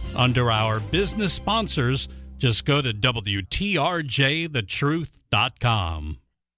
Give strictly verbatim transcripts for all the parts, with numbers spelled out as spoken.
Under our business sponsors, just go to W T R J the truth dot com.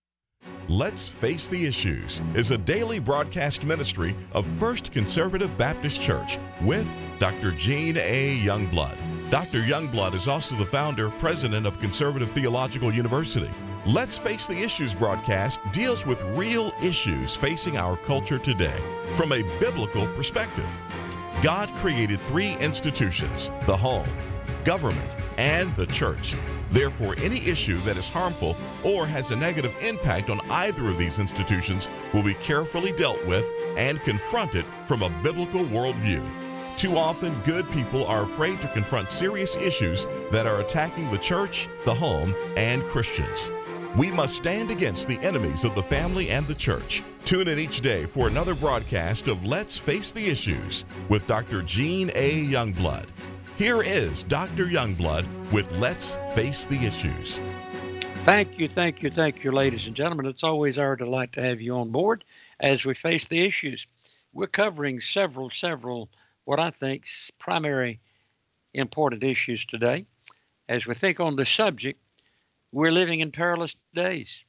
Let's Face the Issues is a daily broadcast ministry of First Conservative Baptist Church with Doctor Gene A. Youngblood. Doctor Youngblood is also the founder, president of Conservative Theological University. Let's Face the Issues broadcast deals with real issues facing our culture today from a biblical perspective. God created three institutions: the home, government, and the church. Therefore, any issue that is harmful or has a negative impact on either of these institutions will be carefully dealt with and confronted from a biblical worldview. Too often, good people are afraid to confront serious issues that are attacking the church, the home, and Christians. We must stand against the enemies of the family and the church. Tune in each day for another broadcast of Let's Face the Issues with Doctor Gene A. Youngblood. Here is Doctor Youngblood with Let's Face the Issues. Thank you, thank you, thank you, ladies and gentlemen. It's always our delight to have you on board as we face the issues. We're covering several, several, what I think, primary important issues today. As we think on the subject, we're living in perilous days.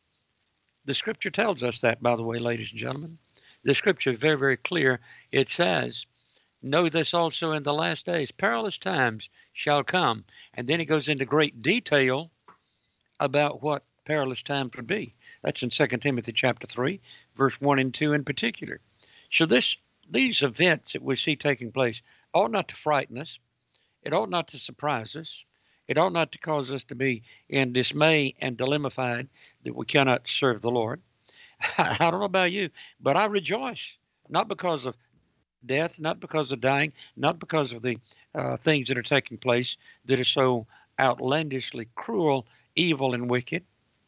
The scripture tells us that, by the way, ladies and gentlemen. The scripture is very, very clear. It says, know this also in the last days, perilous times shall come. And then it goes into great detail about what perilous times would be. That's in Second Timothy chapter three, verse one and two in particular. So this these events that we see taking place ought not to frighten us. It ought not to surprise us. It ought not to cause us to be in dismay and dilemmified that we cannot serve the Lord. I don't know about you, but I rejoice, not because of death, not because of dying, not because of the uh, things that are taking place that are so outlandishly cruel, evil, and wicked,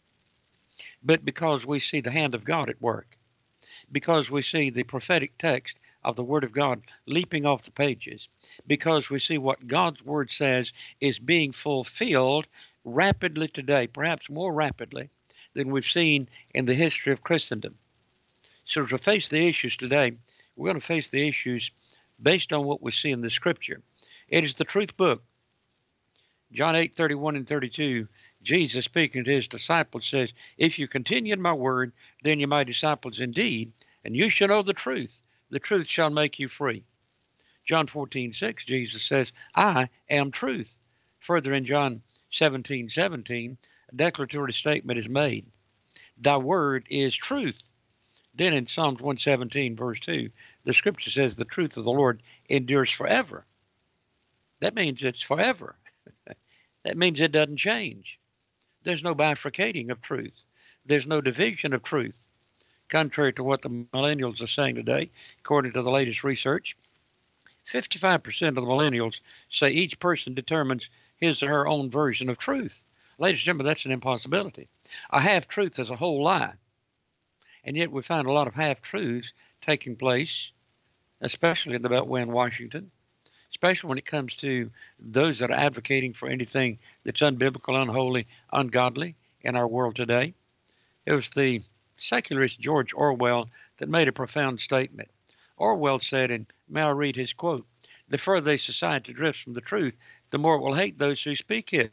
but because we see the hand of God at work, because we see the prophetic text of the Word of God leaping off the pages, because we see what God's Word says is being fulfilled rapidly today, perhaps more rapidly than we've seen in the history of Christendom. So to face the issues today, we're going to face the issues based on what we see in the Scripture. It is the truth book. John eight, thirty-one and thirty-two, Jesus speaking to his disciples says, if you continue in my word, then you're my disciples indeed, and you shall know the truth. The truth shall make you free. John fourteen, six, Jesus says, I am truth. Further in John seventeen, seventeen, a declaratory statement is made. Thy word is truth. Then in Psalms one seventeen, verse two, the scripture says the truth of the Lord endures forever. That means it's forever. That means it doesn't change. There's no bifurcating of truth. There's no division of truth. Contrary to what the millennials are saying today, according to the latest research, fifty-five percent of the millennials say each person determines his or her own version of truth. Ladies and gentlemen, that's an impossibility. A half-truth is a whole lie. And yet we find a lot of half-truths taking place, especially in the Beltway in Washington, especially when it comes to those that are advocating for anything that's unbiblical, unholy, ungodly in our world today. It was the secularist George Orwell that made a profound statement. Orwell said, and may I read his quote, the further a society drifts from the truth, the more it will hate those who speak it.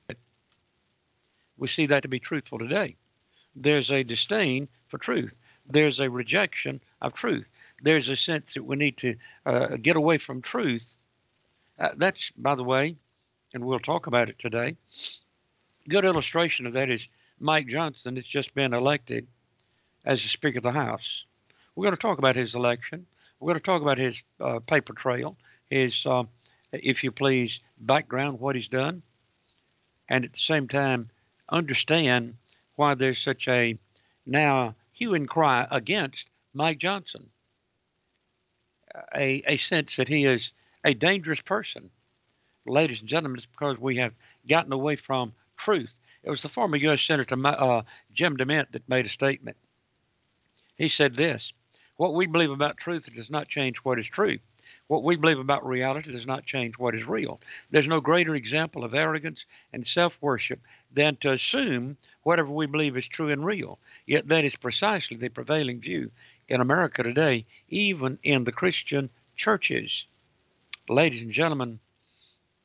We see that to be truthful today. There's a disdain for truth. There's a rejection of truth. There's a sense that we need to uh, get away from truth. Uh, that's, by the way, and we'll talk about it today, good illustration of that is Mike Johnson that's just been elected as the Speaker of the House. We're going to talk about his election. We're going to talk about his uh, paper trail, his, uh, if you please, background, what he's done, and at the same time understand why there's such a now hue and cry against Mike Johnson, a, a sense that he is a dangerous person. Ladies and gentlemen, it's because we have gotten away from truth. It was the former U S Senator uh, Jim DeMint that made a statement. He said this, what we believe about truth does not change what is true. What we believe about reality does not change what is real. There's no greater example of arrogance and self-worship than to assume whatever we believe is true and real. Yet that is precisely the prevailing view in America today, even in the Christian churches. Ladies and gentlemen,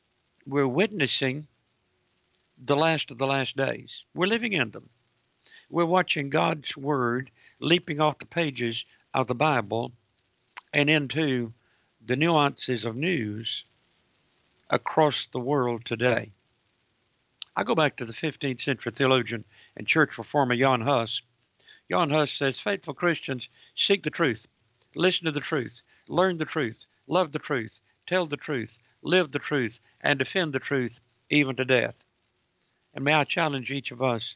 We're witnessing the last of the last days. We're living in them. We're watching God's Word leaping off the pages of the Bible and into the nuances of news across the world today. I go back to the fifteenth century theologian and church reformer Jan Hus. Jan Hus says, faithful Christians seek the truth, listen to the truth, learn the truth, love the truth, tell the truth, live the truth, and defend the truth even to death. And may I challenge each of us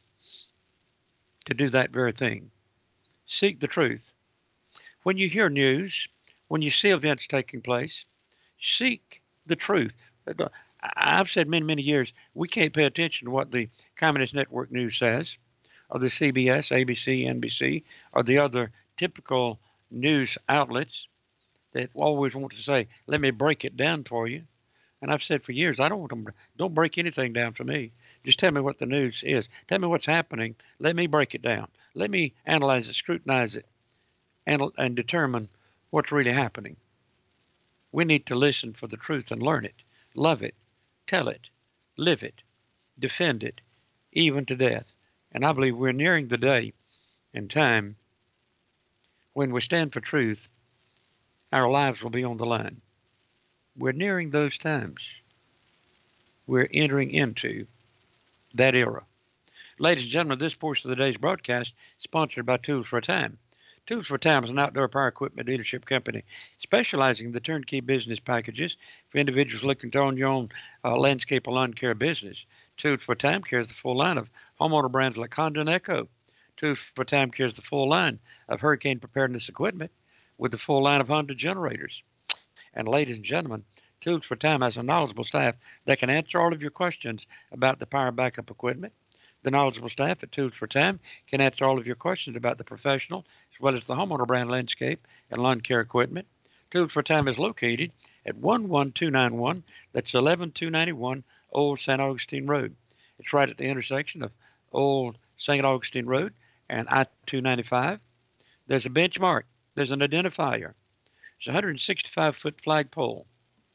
to do that very thing. Seek the truth. When you hear news, when you see events taking place, seek the truth. I've said many, many years, we can't pay attention to what the Communist Network News says, or the C B S, A B C, N B C, or the other typical news outlets that always want to say, let me break it down for you. And I've said for years, I don't want them, don't break anything down for me. Just tell me what the news is. Tell me what's happening. Let me break it down. Let me analyze it, scrutinize it, and, and determine what's really happening. We need to listen for the truth and learn it, love it, tell it, live it, defend it, even to death. And I believe we're nearing the day and time when we stand for truth, our lives will be on the line. We're nearing those times. We're entering into that era. Ladies and gentlemen, this portion of the day's broadcast is sponsored by Tools for a Time. Tools for a Time is an outdoor power equipment dealership company specializing in the turnkey business packages for individuals looking to own your own uh, landscape or lawn care business. Tools for a Time carries the full line of homeowner brands like Honda and Echo. Tools for a Time carries the full line of hurricane preparedness equipment with the full line of Honda generators. And ladies and gentlemen, Tools for a Time has a knowledgeable staff that can answer all of your questions about the power backup equipment. The knowledgeable staff at Tools for a Time can answer all of your questions about the professional as well as the homeowner brand landscape and lawn care equipment. Tools for a Time is located at one one two nine one, that's eleven two ninety-one Old Saint Augustine Road. It's right at the intersection of Old Saint Augustine Road and I two ninety-five. There's a benchmark. There's an identifier. There's a one hundred sixty-five foot flagpole.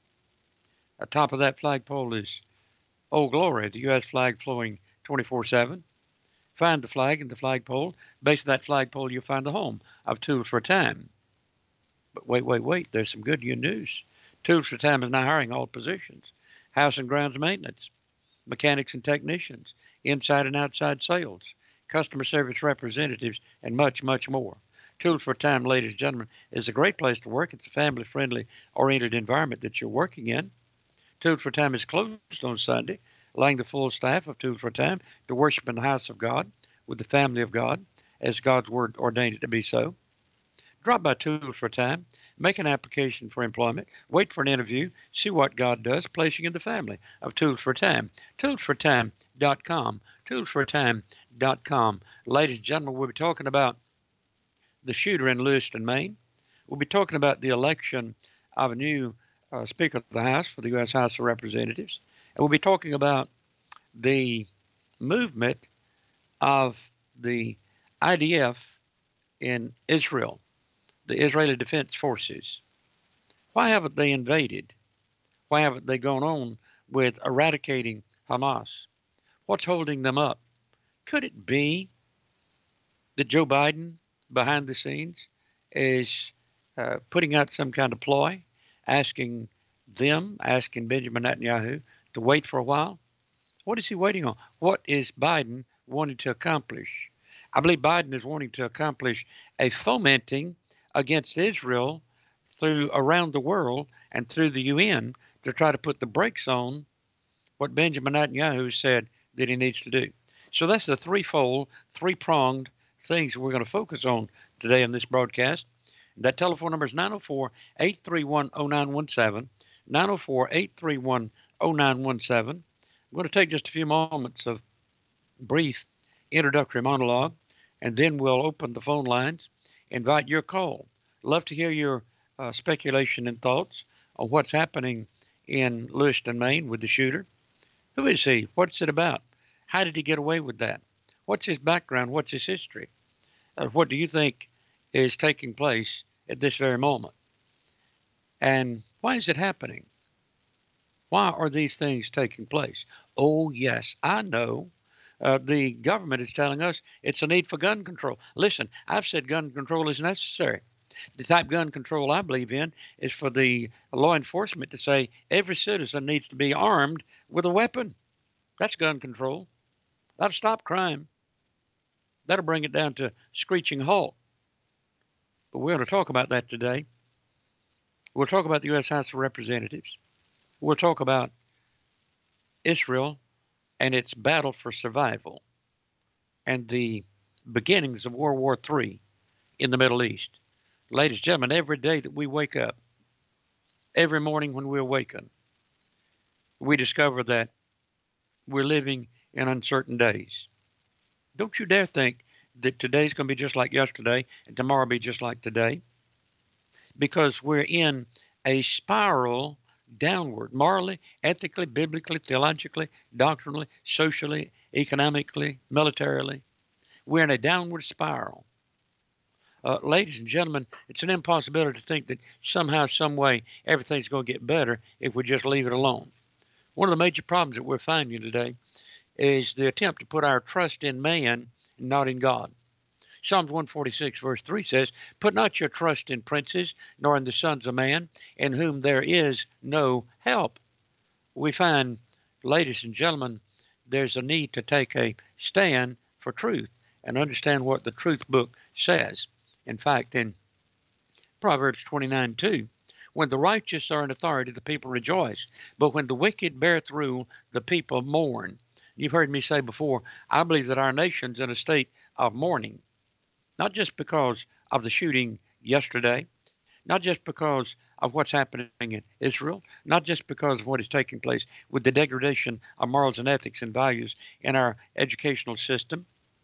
At the top of that flagpole is Old Glory, the U S flag flowing twenty-four seven. Find the flag and the flagpole. Base of that flagpole, you'll find the home of Tools for a Time. But wait, wait, wait. There's some good news. Tools for a Time is now hiring all positions. House and grounds maintenance, mechanics and technicians, inside and outside sales, customer service representatives, and much, much more. Tools for a Time, ladies and gentlemen, is a great place to work. It's a family-friendly, oriented environment that you're working in. Tools for a Time is closed on Sunday, allowing the full staff of Tools for a Time to worship in the house of God with the family of God, as God's Word ordained it to be so. Drop by Tools for a Time, make an application for employment, wait for an interview, see what God does, place you in the family of Tools for a Time. tools for time dot com, tools for time dot com. Ladies and gentlemen, we'll be talking about the shooter in Lewiston, Maine. We'll be talking about the election of a new uh, Speaker of the House for the U S House of Representatives. And we'll be talking about the movement of the I D F in Israel, the Israeli Defense Forces. Why haven't they invaded? Why haven't they gone on with eradicating Hamas? What's holding them up? Could it be that Joe Biden, behind the scenes, is uh, putting out some kind of ploy, asking them, asking Benjamin Netanyahu to wait for a while? What is he waiting on? What is Biden wanting to accomplish? I believe Biden is wanting to accomplish a fomenting against Israel through around the world and through the U N to try to put the brakes on what Benjamin Netanyahu said that he needs to do. So that's the threefold, three-pronged things we're going to focus on today in this broadcast. That telephone number is nine oh four, eight three one, oh nine one seven, nine oh four, eight three one, oh nine one seven. I'm going to take just a few moments of brief introductory monologue, and then we'll open the phone lines, invite your call. Love to hear your uh, speculation and thoughts on what's happening in Lewiston, Maine with the shooter. Who is he? What's it about? How did he get away with that? What's his background? What's his history? Uh, what do you think is taking place at this very moment? And why is it happening? Why are these things taking place? Oh, yes, I know. Uh, the government is telling us it's a need for gun control. Listen, I've said gun control is necessary. The type of gun control I believe in is for the law enforcement to say every citizen needs to be armed with a weapon. That's gun control. That'll stop crime. That'll bring it down to screeching halt. But we're going to talk about that today. We'll talk about the U S House of Representatives. We'll talk about Israel and its battle for survival and the beginnings of World War Three in the Middle East. Ladies and gentlemen, every day that we wake up, every morning when we awaken, we discover that we're living in uncertain days. Don't you dare think that today's going to be just like yesterday and tomorrow will be just like today, because we're in a spiral downward, morally, ethically, biblically, theologically, doctrinally, socially, economically, militarily. We're in a downward spiral. Uh, ladies and gentlemen, it's an impossibility to think that somehow, some way, everything's going to get better if we just leave it alone. One of the major problems that we're finding today is the attempt to put our trust in man and not in God. Psalms one forty-six verse three says, "Put not your trust in princes, nor in the sons of man, in whom there is no help." We find, ladies and gentlemen, there's a need to take a stand for truth and understand what the truth book says. In fact, in Proverbs twenty-nine two, "When the righteous are in authority, the people rejoice, but when the wicked beareth rule, the people mourn." You've heard me say before, I believe that our nation's in a state of mourning. Not just because of the shooting yesterday, not just because of what's happening in Israel, not just because of what is taking place with the degradation of morals and ethics and values in our educational system,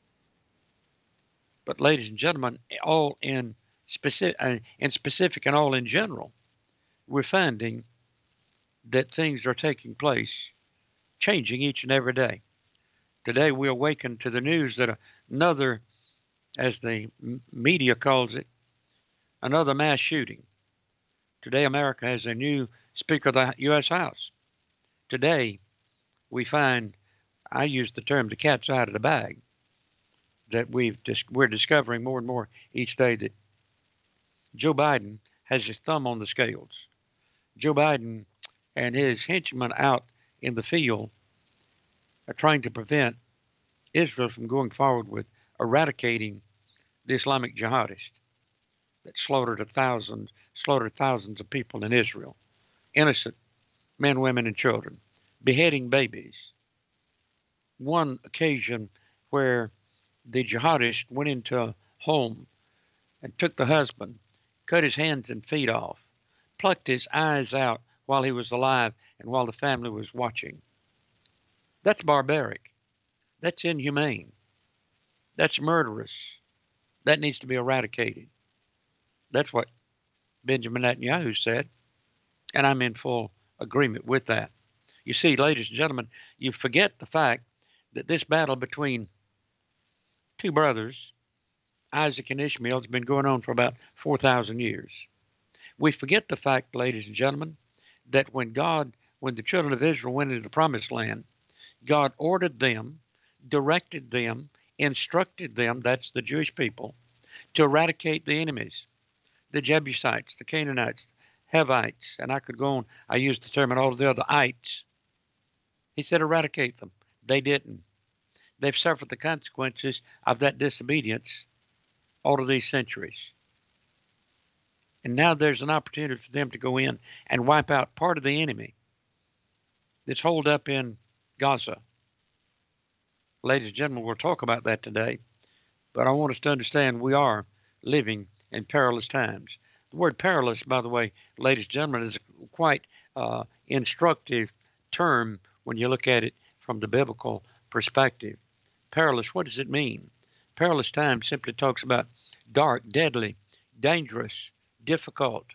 but ladies and gentlemen, all in specific, uh, in specific and all in general, we're finding that things are taking place, changing each and every day. Today we awaken to the news that another, as the media calls it, another mass shooting. Today, America has a new Speaker of the U S House. Today, we find, I use the term, the cat's out of the bag, that we've dis- we're discovering more and more each day that Joe Biden has his thumb on the scales. Joe Biden and his henchmen out in the field are trying to prevent Israel from going forward with eradicating the Islamic jihadists that slaughtered a thousand, slaughtered thousands of people in Israel, innocent men, women, and children, beheading babies. One occasion where the jihadists went into a home and took the husband, cut his hands and feet off, plucked his eyes out while he was alive and while the family was watching. That's barbaric. That's inhumane. That's murderous. That needs to be eradicated. That's what Benjamin Netanyahu said, and I'm in full agreement with that. You see, ladies and gentlemen, you forget the fact that this battle between two brothers, Isaac and Ishmael, has been going on for about four thousand years. We forget the fact, ladies and gentlemen, that when God, when the children of Israel went into the promised land, God ordered them, directed them, instructed them, that's the Jewish people, to eradicate the enemies, the Jebusites, the Canaanites, Hivites, and I could go on. I used the term and all the other ites. He said eradicate them. They didn't. They've suffered the consequences of that disobedience all of these centuries. And now there's an opportunity for them to go in and wipe out part of the enemy that's holed up in Gaza. Ladies and gentlemen, we'll talk about that today, but I want us to understand we are living in perilous times. The word perilous, by the way, ladies and gentlemen, is a quite uh, instructive term when you look at it from the biblical perspective. Perilous, what does it mean? Perilous times simply talks about dark, deadly, dangerous, difficult,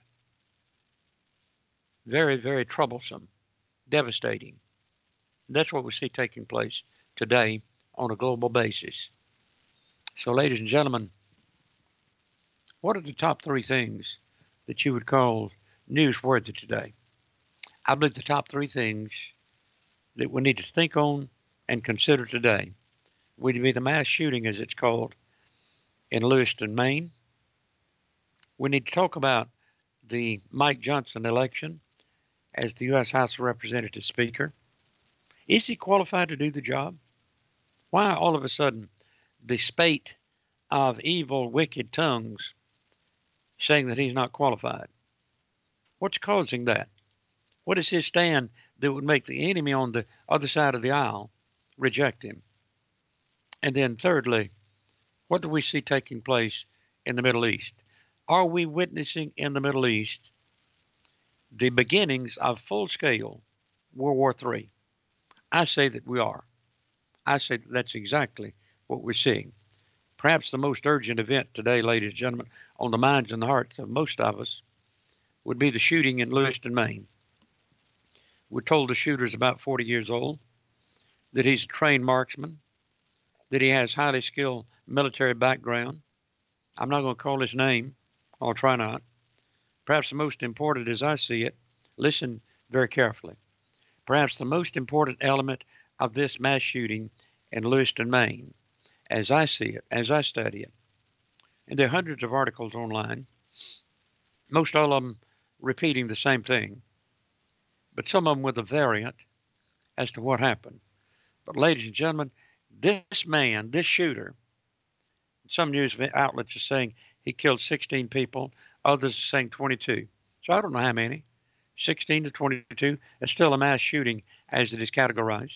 very, very troublesome, devastating. That's what we see taking place today on a global basis. So, ladies and gentlemen, what are the top three things that you would call newsworthy today? I believe the top three things that we need to think on and consider today would be the mass shooting, as it's called, in Lewiston, Maine. We need to talk about the Mike Johnson election as the U S House of Representatives Speaker. Is he qualified to do the job? Why all of a sudden the spate of evil, wicked tongues saying that he's not qualified? What's causing that? What is his stand that would make the enemy on the other side of the aisle reject him? And then thirdly, what do we see taking place in the Middle East? Are we witnessing in the Middle East the beginnings of full-scale World War Three? I say that we are. I say that that's exactly what we're seeing. Perhaps the most urgent event today, ladies and gentlemen, on the minds and the hearts of most of us would be the shooting in Lewiston, Maine. We're told the shooter is about forty years old, that he's a trained marksman, that he has highly skilled military background. I'm not going to call his name. I'll try not. Perhaps the most important, as I see it, listen very carefully. Perhaps the most important element of this mass shooting in Lewiston, Maine, as I see it, as I study it, and there are hundreds of articles online, most all of them repeating the same thing, but some of them with a variant as to what happened. But ladies and gentlemen, this man, this shooter, some news outlets are saying he killed sixteen people, others are saying twenty-two. So I don't know how many. sixteen to twenty-two is still a mass shooting as it is categorized.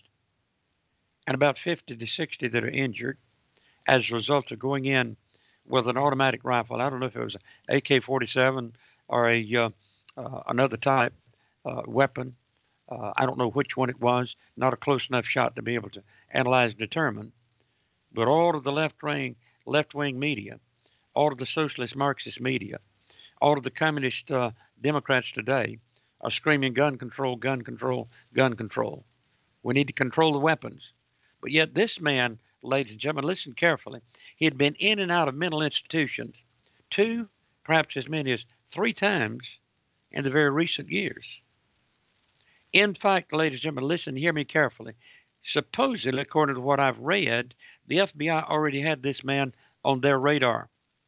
And about fifty to sixty that are injured as a result of going in with an automatic rifle. I don't know if it was an A K forty-seven or a uh, uh, another type uh, weapon. Uh, I don't know which one it was. Not a close enough shot to be able to analyze and determine. But all of the left-wing left-wing media, all of the socialist Marxist media, all of the communist uh, Democrats today are screaming gun control, gun control, gun control. We need to control the weapons. But yet this man, ladies and gentlemen, listen carefully. He had been in and out of mental institutions two, perhaps as many as three times in the very recent years. In fact, ladies and gentlemen, listen, hear me carefully. Supposedly, according to what I've read, the F B I already had this man on their radar.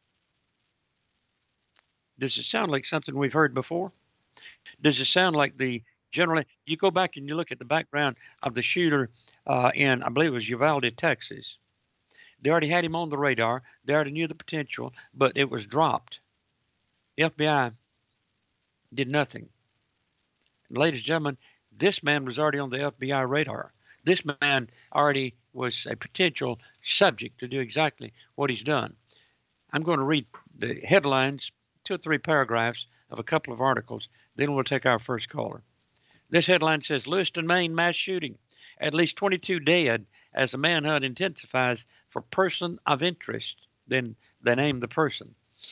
Does it sound like something we've heard before? Does it sound like the generally, you go back and you look at the background of the shooter uh, in, I believe it was Uvalde, Texas. They already had him on the radar. They already knew the potential, but it was dropped. The F B I did nothing. And ladies and gentlemen, this man was already on the F B I radar. This man already was a potential subject to do exactly what he's done. I'm going to read the headlines, two or three paragraphs of a couple of articles. Then we'll take our first caller. This headline says, Lewiston, Maine mass shooting. At least twenty-two dead as the manhunt intensifies for person of interest. Then they name the person.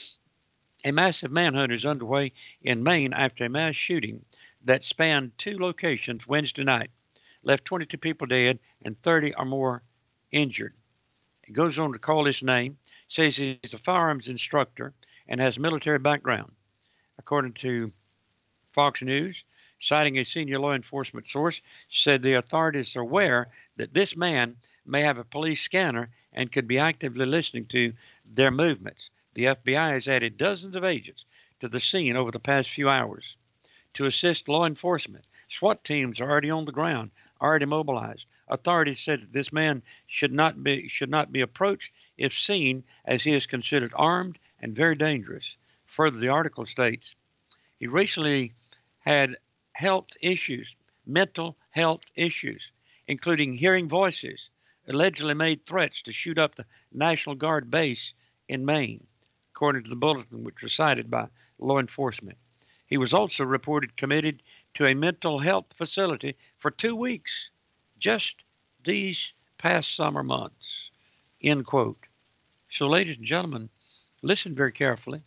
A massive manhunt is underway in Maine after a mass shooting that spanned two locations Wednesday night, left twenty-two people dead and thirty or more injured. It goes on to call his name, says he's a firearms instructor and has military background. According to Fox News, citing a senior law enforcement source, said the authorities are aware that this man may have a police scanner and could be actively listening to their movements. The F B I has added dozens of agents to the scene over the past few hours to assist law enforcement. SWAT teams are already on the ground, already mobilized. Authorities said that this man should not be should not be approached if seen, as he is considered armed and very dangerous. Further, the article states he recently had health issues, mental health issues, including hearing voices, allegedly made threats to shoot up the National Guard base in Maine, according to the bulletin which was cited by law enforcement. He was also reported committed to a mental health facility for two weeks, just these past summer months, end quote. So, ladies and gentlemen, listen very carefully.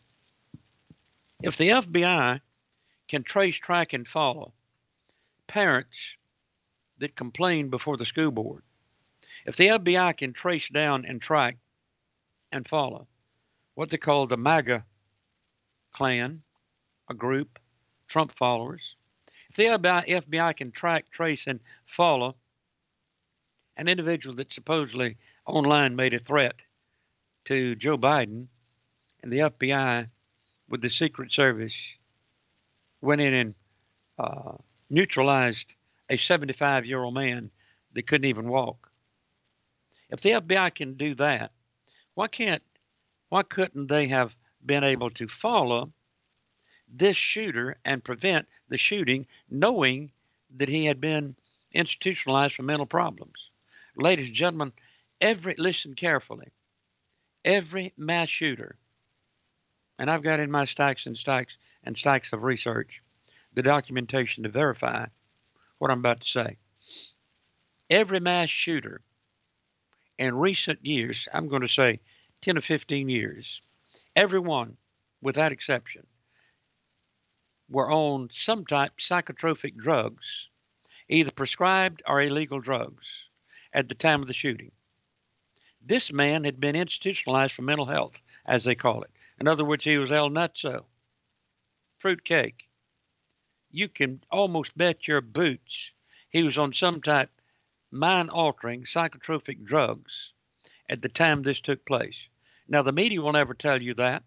If the F B I can trace, track, and follow parents that complain before the school board, if the F B I can trace down and track and follow what they call the MAGA clan, a group, Trump followers, if the F B I can track, trace, and follow an individual that supposedly online made a threat to Joe Biden, and the F B I with the Secret Service went in and uh, neutralized a seventy-five-year-old man that couldn't even walk. If the F B I can do that, why can't, why couldn't they have been able to follow this shooter and prevent the shooting, knowing that he had been institutionalized for mental problems? Ladies and gentlemen, every, listen carefully, every mass shooter, and I've got in my stacks and stacks and stacks of research the documentation to verify what I'm about to say. Every mass shooter in recent years, I'm going to say ten or fifteen years, everyone without exception were on some type psychotropic drugs, either prescribed or illegal drugs, at the time of the shooting. This man had been institutionalized for mental health, as they call it. In other words, he was El Nutso, fruitcake. You can almost bet your boots he was on some type mind-altering psychotropic drugs at the time this took place. Now, the media will never tell you that.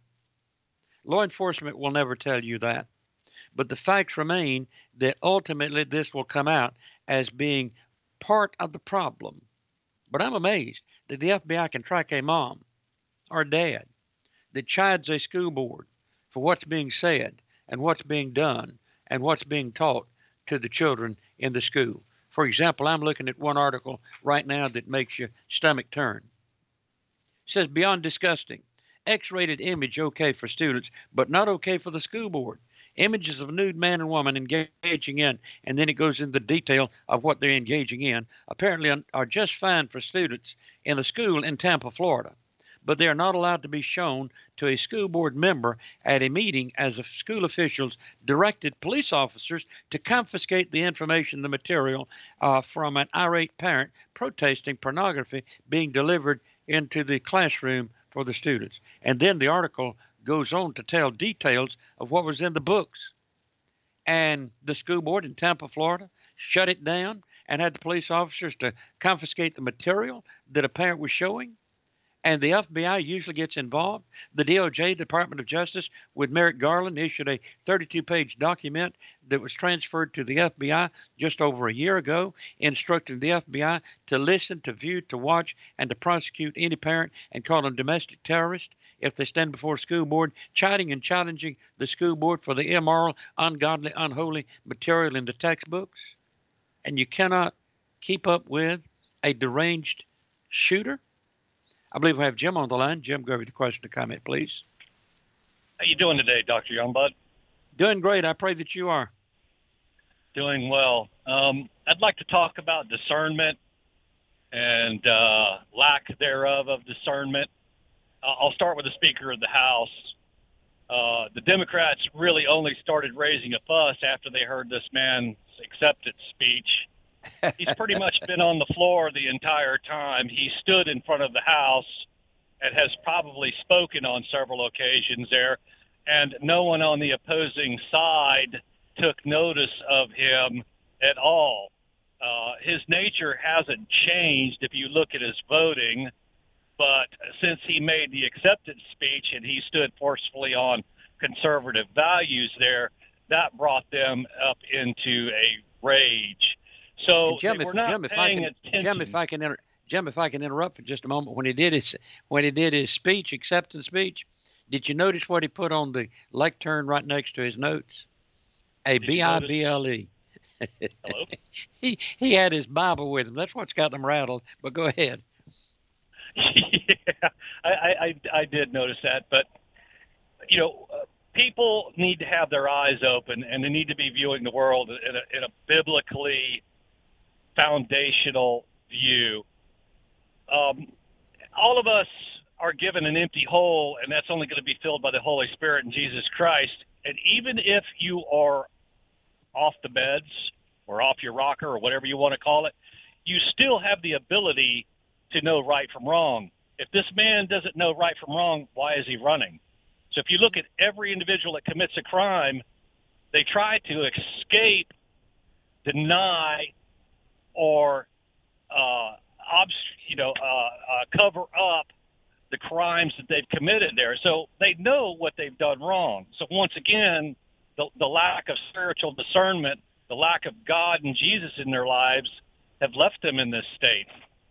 Law enforcement will never tell you that. But the facts remain that ultimately this will come out as being part of the problem. But I'm amazed that the F B I can track a mom or dad that chides a school board for what's being said and what's being done and what's being taught to the children in the school. For example, I'm looking at one article right now that makes your stomach turn. It says, beyond disgusting, X-rated image okay for students, but not okay for the school board. Images of a nude man and woman engaging in, and then it goes into the detail of what they're engaging in, apparently are just fine for students in a school in Tampa, Florida. But they are not allowed to be shown to a school board member at a meeting, as the school officials directed police officers to confiscate the information, the material uh, from an irate parent protesting pornography being delivered into the classroom for the students. And then the article goes on to tell details of what was in the books. And the school board in Tampa, Florida, shut it down and had the police officers to confiscate the material that a parent was showing. And the F B I usually gets involved. The D O J, Department of Justice, with Merrick Garland, issued a thirty-two page document that was transferred to the F B I just over a year ago, instructing the F B I to listen, to view, to watch, and to prosecute any parent and call them domestic terrorists if they stand before a school board, chiding and challenging the school board for the immoral, ungodly, unholy material in the textbooks. And you cannot keep up with a deranged shooter. I believe we have Jim on the line. Jim, go over the question to comment, please. How you doing today, Doctor Youngblood? Doing great. I pray that you are. Doing well. Um, I'd like to talk about discernment and uh, lack thereof of discernment. Uh, I'll start with the Speaker of the House. Uh, the Democrats really only started raising a fuss after they heard this man's acceptance speech. He's pretty much been on the floor the entire time. He stood in front of the House and has probably spoken on several occasions there, and no one on the opposing side took notice of him at all. Uh, his nature hasn't changed if you look at his voting, but since he made the acceptance speech and he stood forcefully on conservative values there, that brought them up into a rage. So Jim, they were if, not Jim, if I paying can, attention. Jim, if I can, inter- Jim, if I can interrupt for just a moment, when he did his when he did his speech, acceptance speech, did you notice what he put on the lectern right next to his notes? A B I B L E. Hello? he he had his Bible with him. That's what's got them rattled. But go ahead. Yeah, I, I I did notice that, but you know. Uh, people need to have their eyes open, and they need to be viewing the world in a, in a biblically foundational view. Um, all of us are given an empty hole, and that's only going to be filled by the Holy Spirit and Jesus Christ. And even if you are off the beds or off your rocker or whatever you want to call it, you still have the ability to know right from wrong. If this man doesn't know right from wrong, why is he running? So if you look at every individual that commits a crime, they try to escape deny or uh, obs- you know uh, uh, cover up the crimes that they've committed there. So they know what they've done wrong. So once again, the, the lack of spiritual discernment, the lack of God and Jesus in their lives have left them in this state.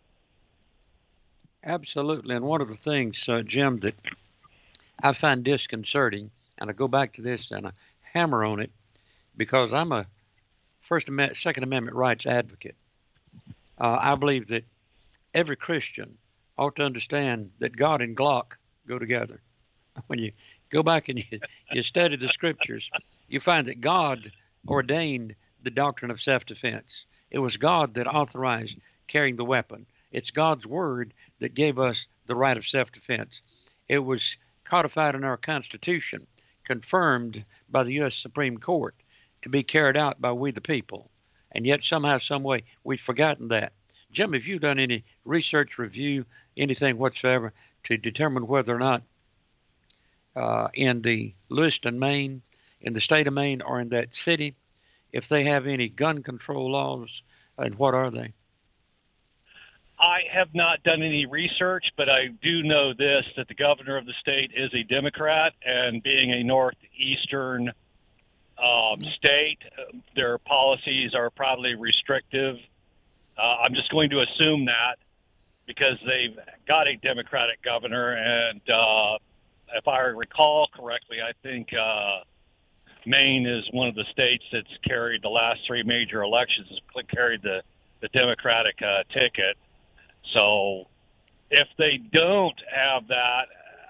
Absolutely. And one of the things, uh, Jim, that I find disconcerting, and I go back to this and I hammer on it because I'm a First Amendment, Second Amendment rights advocate. Uh, I believe that every Christian ought to understand that God and Glock go together. When you go back and you, you study the scriptures, you find that God ordained the doctrine of self-defense. It was God that authorized carrying the weapon. It's God's word that gave us the right of self-defense. It was codified in our Constitution, confirmed by the U S Supreme Court to be carried out by we the people. And yet somehow, some way, we've forgotten that. Jim, have you done any research, review, anything whatsoever to determine whether or not uh, in the Lewiston, Maine, in the state of Maine, or in that city, if they have any gun control laws, and what are they? I have not done any research, but I do know this, that the governor of the state is a Democrat, and being a northeastern um, state, their policies are probably restrictive. Uh, I'm just going to assume that because they've got a Democratic governor, and uh, if I recall correctly, I think uh, Maine is one of the states that's carried the last three major elections, has carried the, the Democratic uh, ticket. So if they don't have that,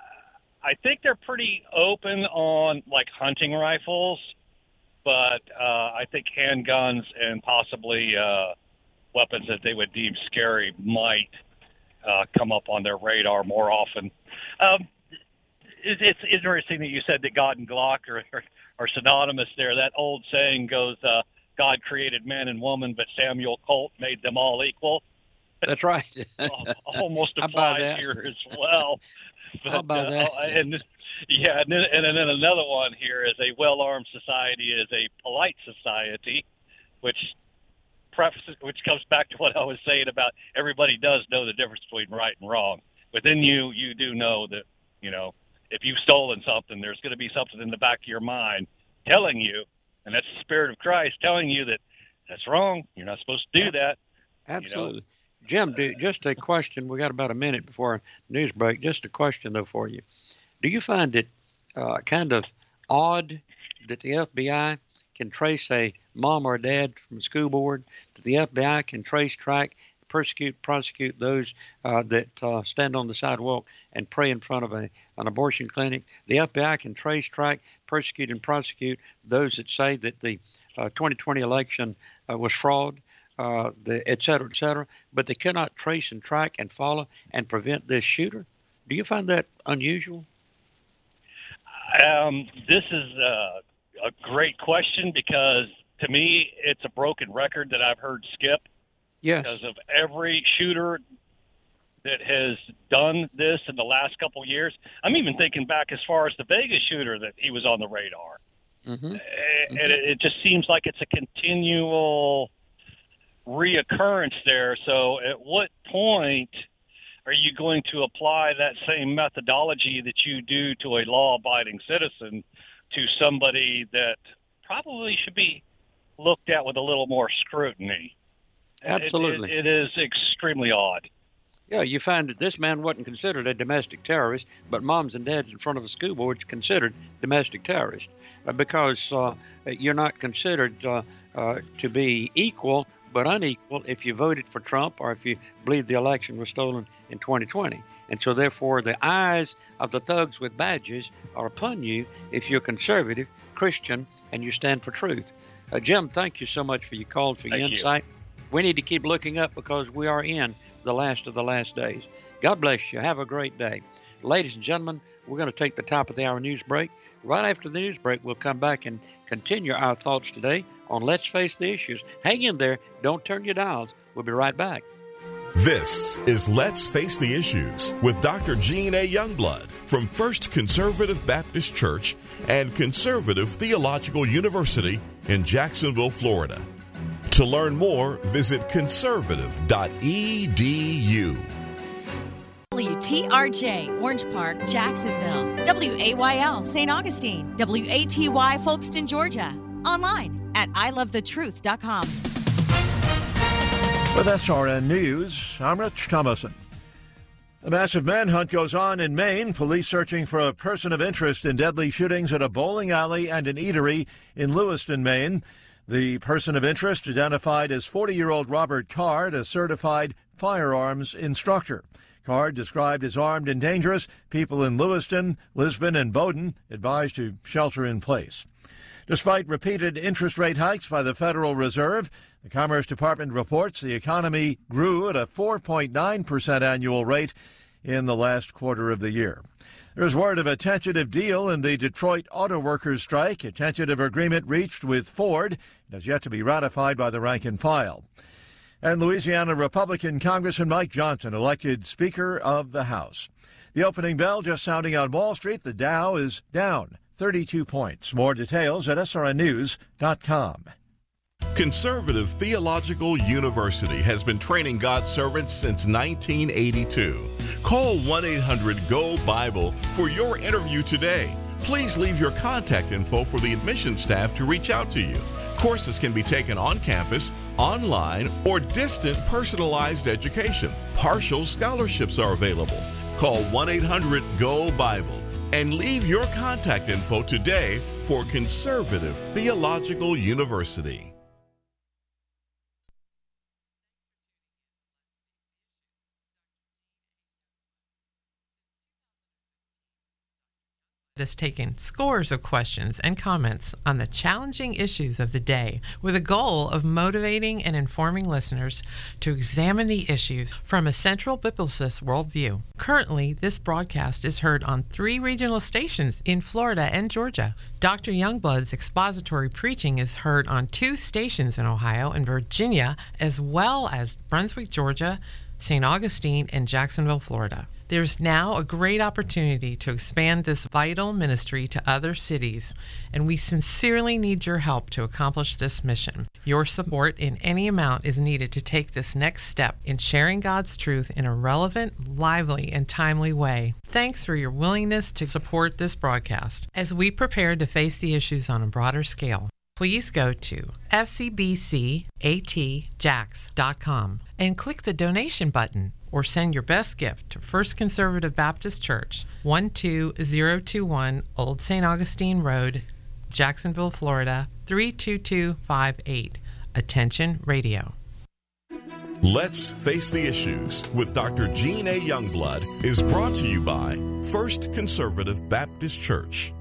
I think they're pretty open on, like, hunting rifles, but uh, I think handguns and possibly uh, weapons that they would deem scary might uh, come up on their radar more often. Um, it, it's interesting that you said that God and Glock are, are, are synonymous there. That old saying goes, uh, God created man and woman, but Samuel Colt made them all equal. That's right. Almost applies here as well. But, How about that? Uh, and yeah, and then, and then another one here is a well-armed society is a polite society, which prefaces, which comes back to what I was saying about everybody does know the difference between right and wrong. Within you, you do know that, you know, if you've stolen something, there's going to be something in the back of your mind telling you, and that's the Spirit of Christ telling you that that's wrong. You're not supposed to do that. Absolutely. You know? Jim, do, just a question. We got about a minute before our news break. Just a question, though, for you. Do you find it uh, kind of odd that the F B I can trace a mom or dad from a school board, that the F B I can trace, track, persecute, prosecute those uh, that uh, stand on the sidewalk and pray in front of a, an abortion clinic? The F B I can trace, track, persecute, and prosecute those that say that the uh, twenty twenty election uh, was fraud. Uh, the et cetera, et cetera, but they cannot trace and track and follow and prevent this shooter. Do you find that unusual? Um, this is a, a great question because, to me, it's a broken record that I've heard skip. Yes. Because of every shooter that has done this in the last couple of years. I'm even thinking back as far as the Vegas shooter that he was on the radar. Mm-hmm. And mm-hmm. it, it just seems like it's a continual reoccurrence there. So at what point are you going to apply that same methodology that you do to a law-abiding citizen to somebody that probably should be looked at with a little more scrutiny? Absolutely. It, it, it is extremely odd. Yeah, you find that this man wasn't considered a domestic terrorist, but moms and dads in front of a school board considered domestic terrorist uh, because uh, you're not considered uh, uh, to be equal but unequal if you voted for Trump or if you believe the election was stolen in twenty twenty. And so therefore the eyes of the thugs with badges are upon you if you're conservative, Christian, and you stand for truth. Uh, Jim, thank you so much for your call, for your Thank insight. You. We need to keep looking up because we are in the last of the last days. God bless you. Have a great day. Ladies and gentlemen, we're going to take the top of the hour news break. Right after the news break, we'll come back and continue our thoughts today on Let's Face the Issues. Hang in there. Don't turn your dials. We'll be right back. This is Let's Face the Issues with Doctor Gene A. Youngblood from First Conservative Baptist Church and Conservative Theological University in Jacksonville, Florida. To learn more, visit conservative dot e d u. W T R J, Orange Park, Jacksonville. W A Y L, Saint Augustine. W A T Y, Folkston, Georgia. Online at i love the truth dot com. With S R N News, I'm Rich Thomason. A massive manhunt goes on in Maine. Police searching for a person of interest in deadly shootings at a bowling alley and an eatery in Lewiston, Maine. The person of interest identified as forty-year-old Robert Card, a certified firearms instructor. Card, described as armed and dangerous, people in Lewiston, Lisbon, and Bowdoin advised to shelter in place. Despite repeated interest rate hikes by the Federal Reserve, the Commerce Department reports the economy grew at a four point nine percent annual rate in the last quarter of the year. There's word of a tentative deal in the Detroit auto workers strike, a tentative agreement reached with Ford. It has yet to be ratified by the rank and file. And Louisiana Republican Congressman Mike Johnson elected Speaker of the House. The opening bell just sounding on Wall Street. The Dow is down thirty-two points. More details at S R N news dot com. Conservative Theological University has been training God's servants since nineteen eighty-two. Call one eight hundred G O Bible for your interview today. Please leave your contact info for the admissions staff to reach out to you. Courses can be taken on campus, online, or distant personalized education. Partial scholarships are available. Call one eight hundred G O Bible and leave your contact info today for Conservative Theological University. has taken scores of questions and comments on the challenging issues of the day with a goal of motivating and informing listeners to examine the issues from a central biblicist worldview. Currently, this broadcast is heard on three regional stations in Florida and Georgia. Doctor Youngblood's expository preaching is heard on two stations in Ohio and Virginia, as well as Brunswick, Georgia, Saint Augustine, and Jacksonville, Florida. There's now a great opportunity to expand this vital ministry to other cities, and we sincerely need your help to accomplish this mission. Your support in any amount is needed to take this next step in sharing God's truth in a relevant, lively, and timely way. Thanks for your willingness to support this broadcast as we prepare to face the issues on a broader scale. Please go to f c b c a t jax dot com and click the donation button, or send your best gift to First Conservative Baptist Church, one two zero two one Old Saint Augustine Road, Jacksonville, Florida, three two two five eight. Attention Radio. Let's Face the Issues with Doctor Gene A. Youngblood is brought to you by First Conservative Baptist Church.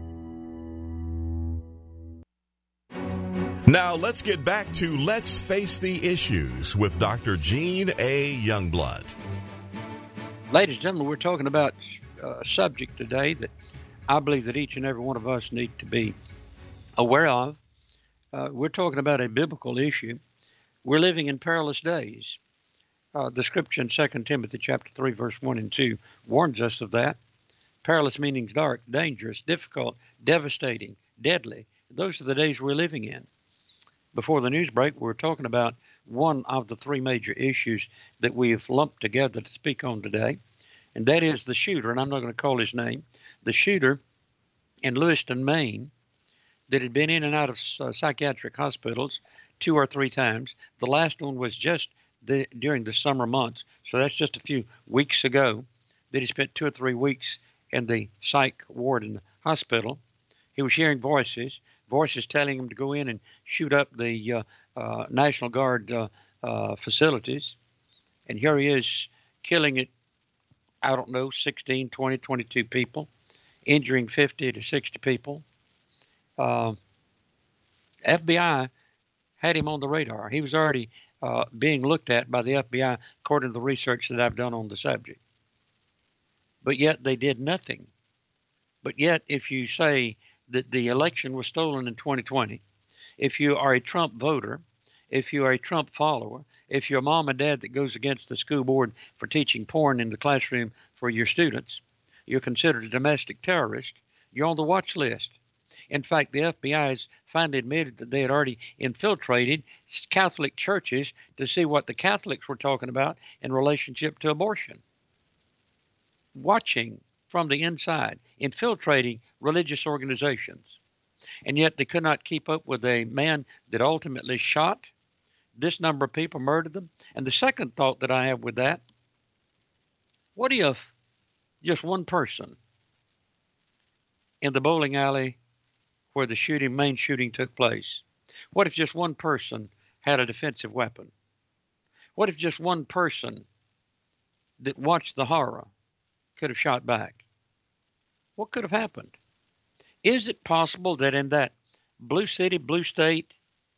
Now let's get back to Let's Face the Issues with Doctor Gene A. Youngblood. Ladies and gentlemen, we're talking about a subject today that I believe that each and every one of us need to be aware of. Uh, we're talking about a biblical issue. We're living in perilous days. Uh, the scripture in Second Timothy chapter three, verse one and two warns us of that. Perilous meaning dark, dangerous, difficult, devastating, deadly. Those are the days we're living in. Before the news break, we were talking about one of the three major issues that we've lumped together to speak on today, and that is the shooter, and I'm not going to call his name, the shooter in Lewiston, Maine, that had been in and out of uh, psychiatric hospitals two or three times. The last one was just the, during the summer months, so that's just a few weeks ago, that he spent two or three weeks in the psych ward in the hospital. He was hearing voices, voices telling him to go in and shoot up the uh, uh, National Guard uh, uh, facilities. And here he is killing it, I don't know, sixteen, twenty, twenty-two people, injuring fifty to sixty people. Uh, F B I had him on the radar. He was already uh, being looked at by the F B I, according to the research that I've done on the subject. But yet they did nothing. But yet, if you say that the election was stolen in twenty twenty, if you are a Trump voter, if you are a Trump follower, if you're a mom and dad that goes against the school board for teaching porn in the classroom for your students, you're considered a domestic terrorist, you're on the watch list. In fact, the F B I has finally admitted that they had already infiltrated Catholic churches to see what the Catholics were talking about in relationship to abortion. Watching from the inside, infiltrating religious organizations. And yet they could not keep up with a man that ultimately shot this number of people, murdered them. And the second thought that I have with that, what if just one person in the bowling alley where the shooting, main shooting took place, what if just one person had a defensive weapon? What if just one person that watched the horror could have shot back? What could have happened? Is it possible that in that blue city, blue state,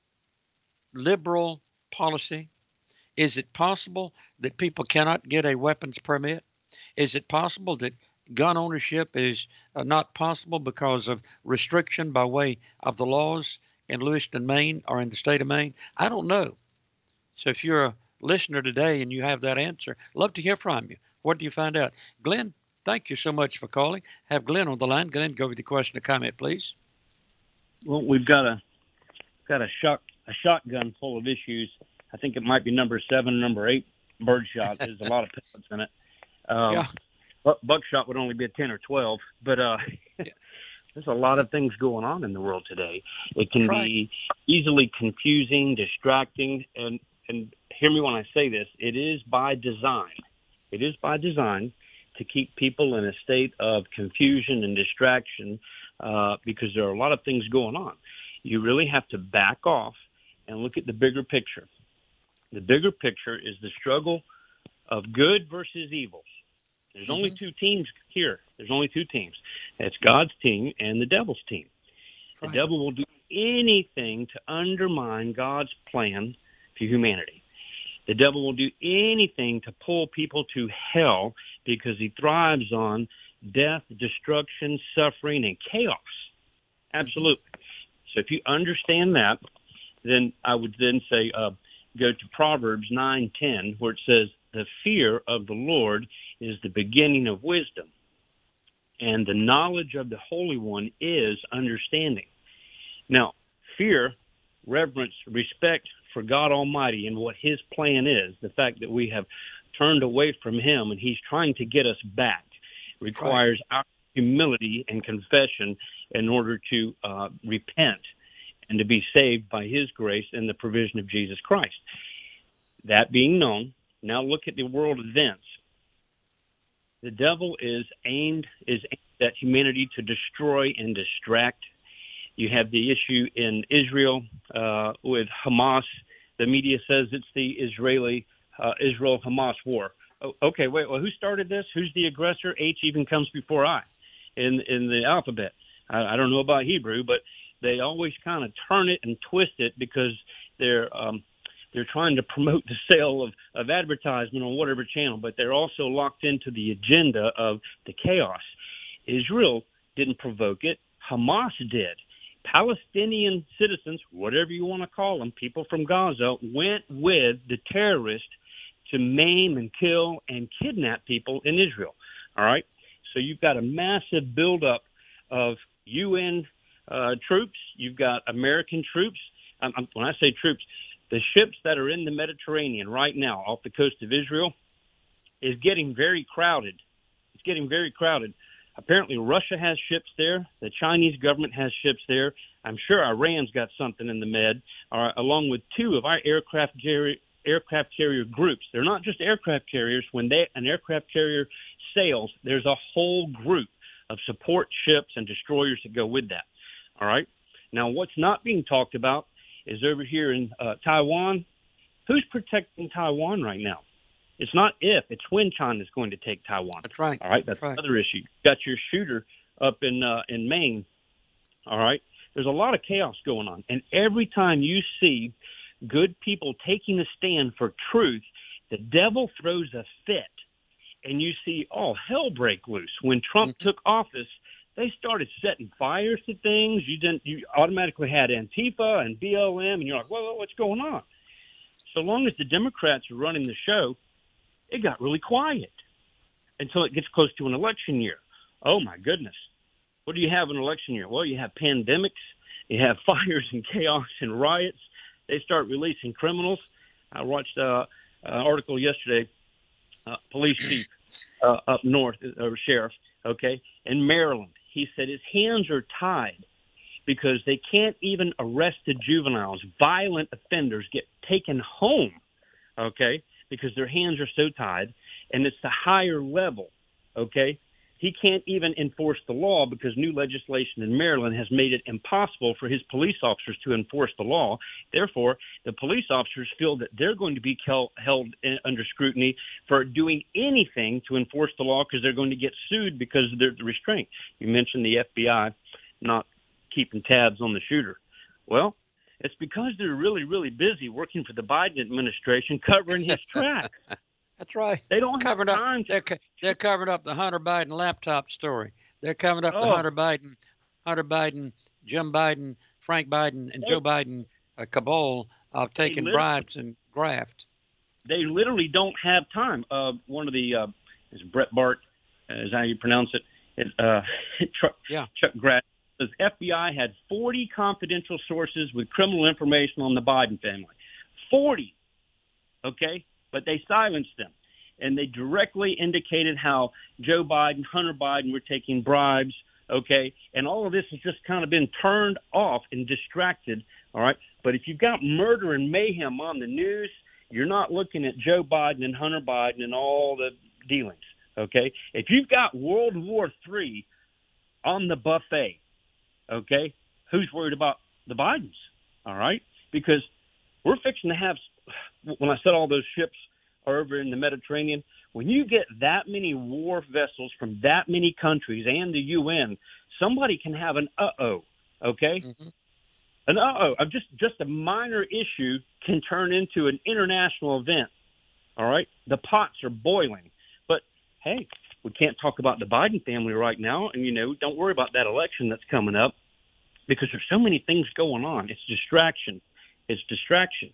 liberal policy, is it possible that people cannot get a weapons permit? Is it possible that gun ownership is uh, not possible because of restriction by way of the laws in Lewiston, Maine, or in the state of Maine? I don't know. So if you're a listener today and you have that answer, love to hear from you. What do you find out? Glenn, thank you so much for calling. Have Glenn on the line. Glenn, go with your question or comment, please. Well, we've got a got a shot a shotgun full of issues. I think it might be number seven, number eight birdshot. There's a lot of pellets in it. Um, yeah. But buckshot would only be a ten or twelve. But uh, yeah. There's a lot of things going on in the world today. It can right. be easily confusing, distracting, and and hear me when I say this. It is by design. It is by design to keep people in a state of confusion and distraction uh, because there are a lot of things going on. You really have to back off and look at the bigger picture. The bigger picture is the struggle of good versus evil. There's mm-hmm. only two teams here. There's only two teams. It's God's team and the devil's team. Right. The devil will do anything to undermine God's plan for humanity. The devil will do anything to pull people to hell because he thrives on death, destruction, suffering, and chaos. Absolutely. So if you understand that, then I would then say uh, go to Proverbs nine ten, where it says, the fear of the Lord is the beginning of wisdom, and the knowledge of the Holy One is understanding. Now, fear, reverence, respect for God Almighty and what his plan is, the fact that we have turned away from him and he's trying to get us back, requires right. our humility and confession in order to uh, repent and to be saved by his grace and the provision of Jesus Christ. That being known, now look at the world events. The devil is aimed is aimed at humanity to destroy and distract. You have the issue in Israel uh, with Hamas. The media says it's the Israeli uh, Israel-Hamas war. Oh, okay, wait. Well, who started this? Who's the aggressor? H even comes before I in in the alphabet. I, I don't know about Hebrew, but they always kind of turn it and twist it because they're um, they're trying to promote the sale of, of advertisement on whatever channel, but they're also locked into the agenda of the chaos. Israel didn't provoke it. Hamas did. Palestinian citizens, whatever you want to call them, people from Gaza, went with the terrorists to maim and kill and kidnap people in Israel. All right? So you've got a massive buildup of U N uh, troops. You've got American troops. Um, when I say troops, the ships that are in the Mediterranean right now off the coast of Israel is getting very crowded. It's getting very crowded. Apparently, Russia has ships there. The Chinese government has ships there. I'm sure Iran's got something in the Med, uh, along with two of our aircraft carrier, aircraft carrier groups. They're not just aircraft carriers. When they, an aircraft carrier sails, there's a whole group of support ships and destroyers that go with that. All right? Now, what's not being talked about is over here in uh, Taiwan. Who's protecting Taiwan right now? It's not if, it's when China's going to take Taiwan. That's right. All right, that's, that's right. Another issue. You've got your shooter up in uh, in Maine. All right, there's a lot of chaos going on. And every time you see good people taking a stand for truth, the devil throws a fit. And you see, oh, hell break loose. When Trump mm-hmm. took office, they started setting fires to things. You didn't. You automatically had Antifa and B L M, and you're like, well, what's going on? So long as the Democrats are running the show, it got really quiet until it gets close to an election year. Oh, my goodness. what do you have in an election year? Well, you have pandemics, you have fires and chaos and riots. They start releasing criminals. I watched uh, an article yesterday, uh, police chief uh, up north, or uh, sheriff, okay, in Maryland. He said his hands are tied because they can't even arrest the juveniles. Violent offenders get taken home, okay, because their hands are so tied, and it's the higher level, okay? He can't even enforce the law because new legislation in Maryland has made it impossible for his police officers to enforce the law. Therefore, the police officers feel that they're going to be held under scrutiny for doing anything to enforce the law because they're going to get sued because of their restraint. You mentioned the F B I not keeping tabs on the shooter. Well, it's because they're really, really busy working for the Biden administration covering his tracks. That's right. They don't covered have up. time. They're, they're covering up the Hunter Biden laptop story. They're covering up Oh. the Hunter Biden, Hunter Biden, Jim Biden, Frank Biden, and Joe Biden uh, cabal of taking literally- bribes and graft. They literally don't have time. Uh, one of the uh, is Brett Bart, uh, is how you pronounce it. It uh, Chuck, Yeah. Chuck Grass says F B I had forty confidential sources with criminal information on the Biden family. forty, okay, but they silenced them, and they directly indicated how Joe Biden, Hunter Biden were taking bribes, okay, and all of this has just kind of been turned off and distracted, all right. But if you've got murder and mayhem on the news, you're not looking at Joe Biden and Hunter Biden and all the dealings, okay? If you've got World War Three on the buffet, okay, who's worried about the Bidens, all right? Because we're fixing to have, when I said all those ships are over in the Mediterranean, when you get that many war vessels from that many countries and the U N, somebody can have an uh-oh, okay? Mm-hmm. An uh-oh, of just, just a minor issue can turn into an international event, all right? The pots are boiling. But, hey, we can't talk about the Biden family right now, and, you know, don't worry about that election that's coming up because there's so many things going on. It's distraction. It's distraction.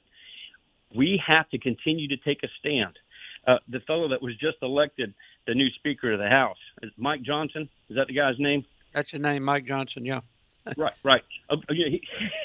We have to continue to take a stand. Uh, the fellow that was just elected, the new Speaker of the House, is Mike Johnson. Is that the guy's name? That's his name, Mike Johnson, yeah. Right, right. Uh, he,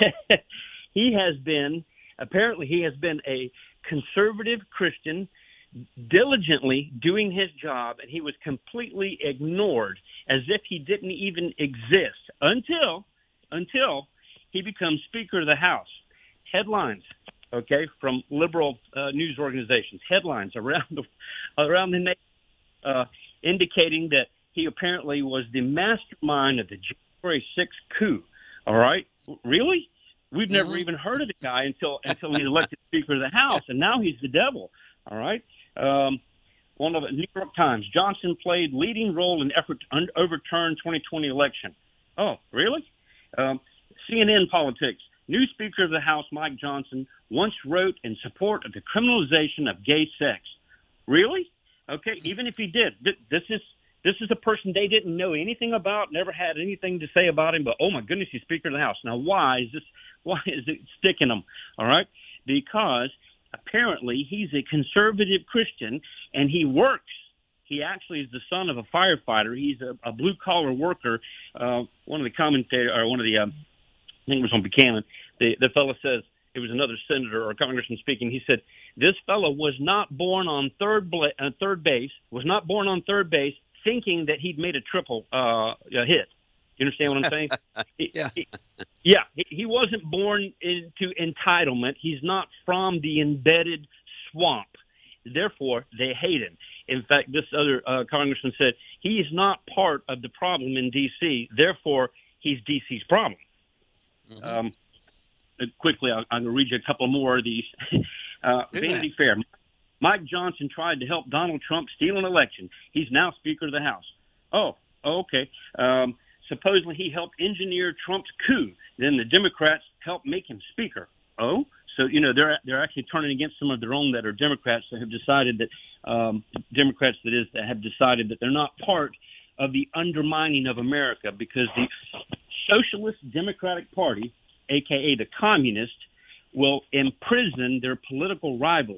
he has been, apparently he has been a conservative Christian, diligently doing his job, and he was completely ignored as if he didn't even exist until, until he becomes Speaker of the House. Headlines, okay, from liberal uh, news organizations, headlines around the, around the nation, uh, indicating that he apparently was the mastermind of the January sixth coup. All right, really? We've never Mhm. even heard of the guy until until he's elected Speaker of the House, and now he's the devil. All right. Um, one of the New York Times: Johnson played leading role in effort to un- overturn twenty twenty election. Oh, really? Um, C N N Politics: new Speaker of the House Mike Johnson once wrote in support of the criminalization of gay sex. Really? Okay. Even if he did, th- this is. This is a person they didn't know anything about, never had anything to say about him, but oh my goodness, he's Speaker of the House. Now, why is this? Why is it sticking him? All right, because apparently he's a conservative Christian and he works. He actually is the son of a firefighter. He's a, a blue collar worker. Uh, one of the commentators, or one of the, um, I think it was on Buchanan. The the fellow says it was another senator or congressman speaking. He said this fellow was not born on third bla- uh, third base. Was not born on third base. Thinking that he'd made a triple uh, a hit. You understand what I'm saying? Yeah. He, yeah. He, he wasn't born into entitlement. He's not from the embedded swamp. Therefore, they hate him. In fact, this other uh, congressman said he is not part of the problem in D C. Therefore, he's D C's problem. Mm-hmm. Um, quickly, I'll, I'm going to read you a couple more of these. uh, Vanity Fair. Mike Johnson tried to help Donald Trump steal an election. He's now Speaker of the House. Oh, okay. Um, supposedly he helped engineer Trump's coup. Then the Democrats helped make him Speaker. Oh, so, you know, they're they're actually turning against some of their own that are Democrats that have decided that, um, Democrats that is, that have decided that they're not part of the undermining of America because the Socialist Democratic Party, a k a the Communist, will imprison their political rivals.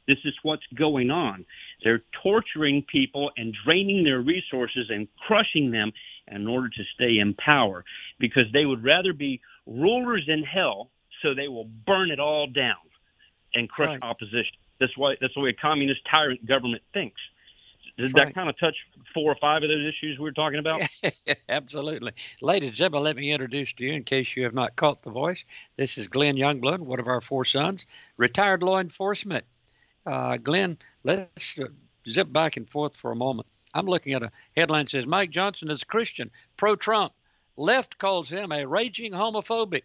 This is what's going on. They're torturing people and draining their resources and crushing them in order to stay in power, because they would rather be rulers in hell, so they will burn it all down and crush right. opposition. That's why that's the way a communist tyrant government thinks. Does That's that right. kind of touch four or five of those issues we were talking about? Absolutely. Ladies and gentlemen, let me introduce to you, in case you have not caught the voice, this is Glenn Youngblood, one of our four sons, retired law enforcement. Uh, Glenn, let's uh, zip back and forth for a moment. I'm looking at a headline that says, Mike Johnson is a Christian, pro-Trump. Left calls him a raging homophobic.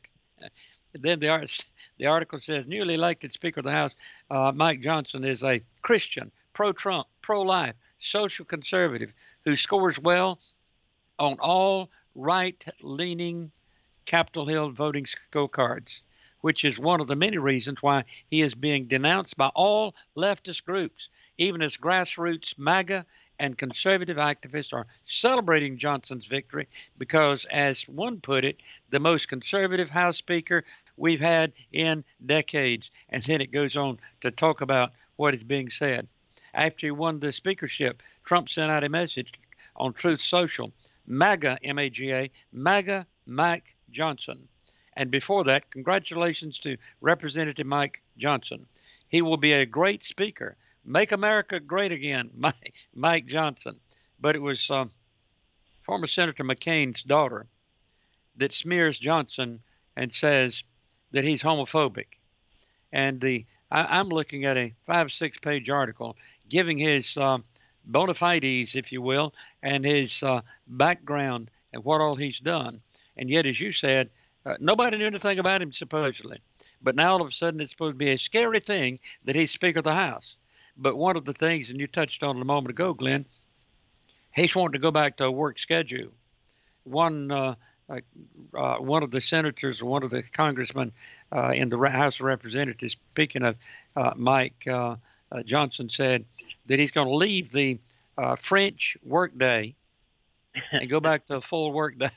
Then the, art, the article says, newly elected Speaker of the House, uh, Mike Johnson is a Christian, pro-Trump, pro-life, social conservative who scores well on all right-leaning Capitol Hill voting scorecards, which is one of the many reasons why he is being denounced by all leftist groups, even as grassroots MAGA and conservative activists are celebrating Johnson's victory because, as one put it, the most conservative House Speaker we've had in decades. And then it goes on to talk about what is being said. After he won the speakership, Trump sent out a message on Truth Social, MAGA, M A G A, MAGA Mike Johnson. And before that, congratulations to Representative Mike Johnson. He will be a great speaker. Make America great again, Mike, Mike Johnson. But it was um, former Senator McCain's daughter that smears Johnson and says that he's homophobic. And the I, I'm looking at a five, six page article giving his uh, bona fides, if you will, and his uh, background and what all he's done. And yet, as you said, uh, nobody knew anything about him, supposedly. But now all of a sudden it's supposed to be a scary thing that he's Speaker of the House. But one of the things, and you touched on it a moment ago, Glenn, he's wanting to go back to a work schedule. One uh, uh, uh, one of the senators, one of the congressmen uh, in the House of Representatives, speaking of uh, Mike uh, uh, Johnson, said that he's going to leave the uh, French work day and go back to a full work day.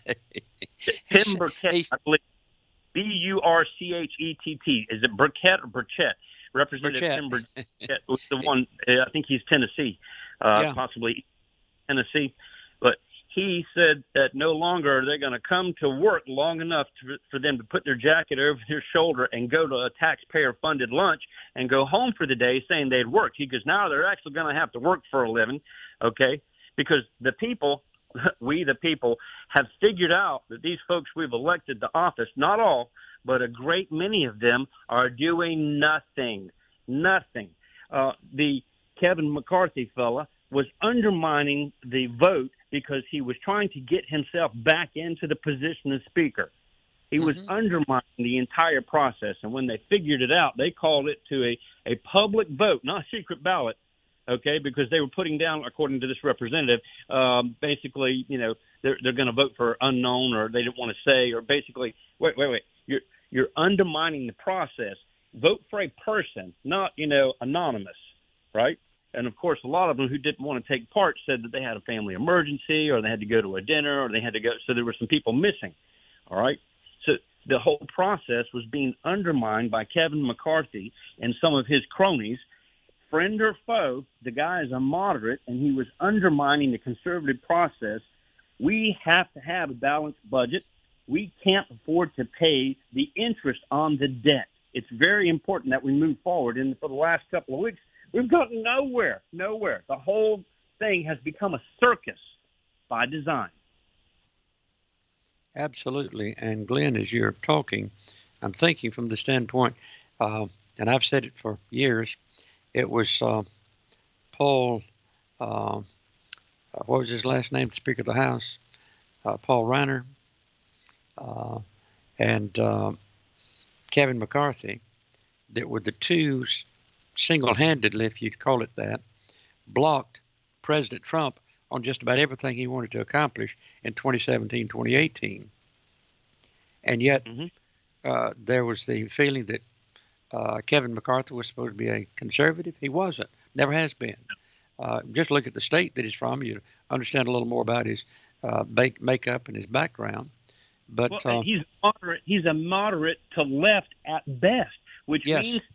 Tim Burchett, I believe, B U R C H E T T. Is it Burchett or Burchett? Representative Burchett. Tim Burchett was the one. I think he's Tennessee, uh, Yeah. possibly Tennessee. But he said that no longer are they going to come to work long enough to, for them to put their jacket over their shoulder and go to a taxpayer-funded lunch and go home for the day saying they'd worked. He goes, now they're actually going to have to work for a living, okay? Because the people, we the people, have figured out that these folks we've elected to office, not all, but a great many of them are doing nothing, nothing. Uh, the Kevin McCarthy fella was undermining the vote because he was trying to get himself back into the position of Speaker. He mm-hmm. was undermining the entire process, and when they figured it out, they called it to a, a public vote, not a secret ballot, okay, because they were putting down, according to this representative, um, basically, you know, they're, they're going to vote for unknown, or they didn't want to say, or basically, wait, wait, wait, you're, you're undermining the process. Vote for a person, not, you know, anonymous, right? And, of course, a lot of them who didn't want to take part said that they had a family emergency or they had to go to a dinner or they had to go. So there were some people missing, all right? So the whole process was being undermined by Kevin McCarthy and some of his cronies. Friend or foe, the guy is a moderate, and he was undermining the conservative process. We have to have a balanced budget. We can't afford to pay the interest on the debt. It's very important that we move forward. And for the last couple of weeks, we've gotten nowhere, nowhere. The whole thing has become a circus by design. Absolutely. And Glenn, as you're talking, I'm thinking from the standpoint, uh, and I've said it for years, it was uh, Paul, uh, what was his last name, Speaker of the House? Uh, Paul Reiner uh, and uh, Kevin McCarthy that were the two single-handedly, if you'd call it that, blocked President Trump on just about everything he wanted to accomplish in twenty seventeen, twenty eighteen. And yet mm-hmm. uh, there was the feeling that uh, Kevin McCarthy was supposed to be a conservative. He wasn't, never has been. Uh, just look at the state that he's from. You understand a little more about his uh, make, makeup and his background. But well, uh, he's moderate. He's a moderate to left at best, which yes. means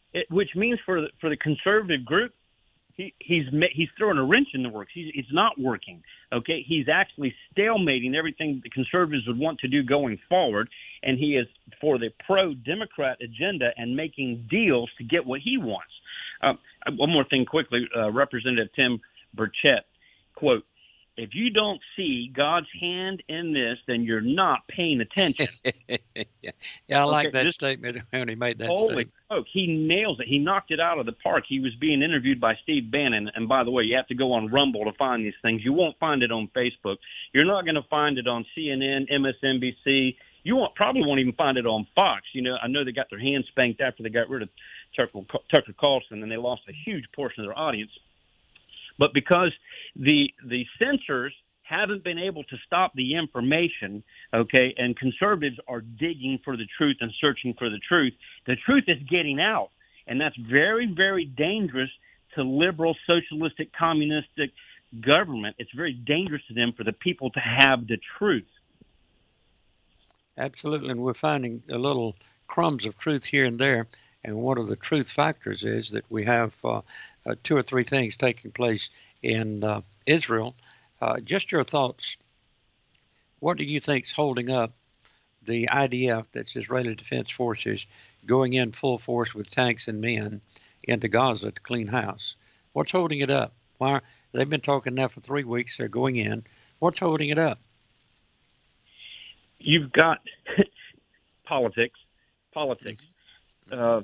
it, which means for the, for the conservative group, he, he's he's throwing a wrench in the works. He's, it's not working. Okay, he's actually stalemating everything the conservatives would want to do going forward, and he is for the pro-Democrat agenda and making deals to get what he wants. Um, one more thing quickly, uh, Representative Tim Burchett, quote, "If you don't see God's hand in this, then you're not paying attention." yeah. yeah, I like okay, that this, statement when he made that holy statement. Smoke, he nails it. He knocked it out of the park. He was being interviewed by Steve Bannon. And by the way, you have to go on Rumble to find these things. You won't find it on Facebook. You're not going to find it on C N N, M S N B C. You won't, probably won't even find it on Fox. You know, I know they got their hands spanked after they got rid of Tucker, Tucker Carlson, and they lost a huge portion of their audience. But because the the censors haven't been able to stop the information, okay, and conservatives are digging for the truth and searching for the truth, the truth is getting out. And that's very, very dangerous to liberal, socialistic, communistic government. It's very dangerous to them for the people to have the truth. Absolutely, and we're finding a little crumbs of truth here and there. And one of the truth factors is that we have uh, uh, two or three things taking place in uh, Israel. Uh, just your thoughts. What do you think is holding up the I D F, that's Israeli Defense Forces, going in full force with tanks and men into Gaza to clean house? What's holding it up? Why they've been talking now for three weeks. They're going in. What's holding it up? You've got politics, politics. Uh,